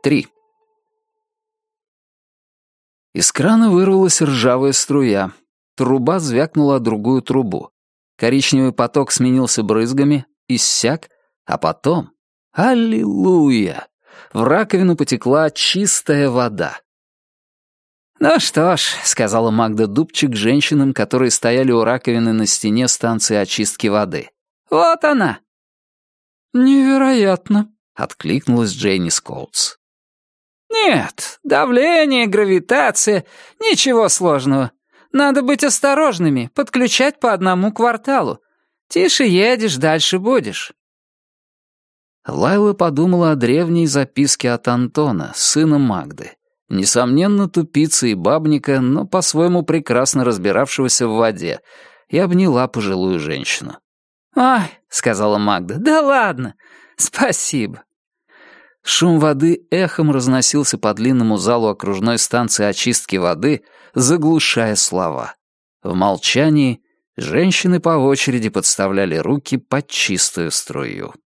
3. Из крана вырвалась ржавая струя. Труба звякнула о другую трубу. Коричневый поток сменился брызгами, иссяк, а потом... Аллилуйя! В раковину потекла чистая вода. «Ну что ж», — сказала Магда Дубчик женщинам, которые стояли у раковины на стене станции очистки воды. «Вот она!» «Невероятно», — откликнулась Джейни Скоутс. «Нет, давление, гравитация, ничего сложного. Надо быть осторожными, подключать по одному кварталу. Тише едешь, дальше будешь». Лайла подумала о древней записке от Антона, сына Магды. Несомненно, тупица и бабника, но по-своему прекрасно разбиравшегося в воде, и обняла пожилую женщину. «Ой», — сказала Магда, — «да ладно, спасибо». Шум воды эхом разносился по длинному залу окружной станции очистки воды, заглушая слова. В молчании женщины по очереди подставляли руки под чистую струю.